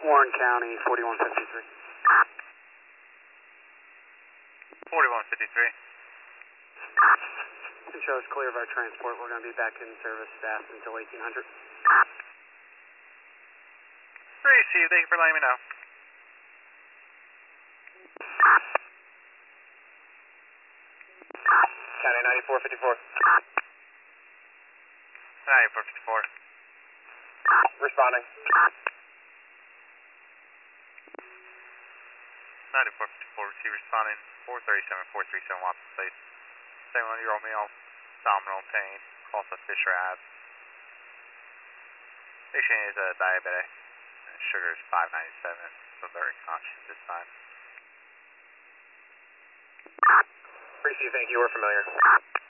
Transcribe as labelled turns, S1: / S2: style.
S1: Warren County, 4153.
S2: 4153.
S1: To show us clear of our transport, we're going to be back in service fast until 1800.
S2: Receive, thank you for letting me know.
S3: County 9454.
S2: 9454.
S3: Responding.
S2: 9454, receive responding 437, 437 Watson Place. 71 Romeo, abdominal pain, also Fisher abs. Patient is diabetic. Sugar is 597, so very conscious this time.
S3: Receive, thank you, we're familiar.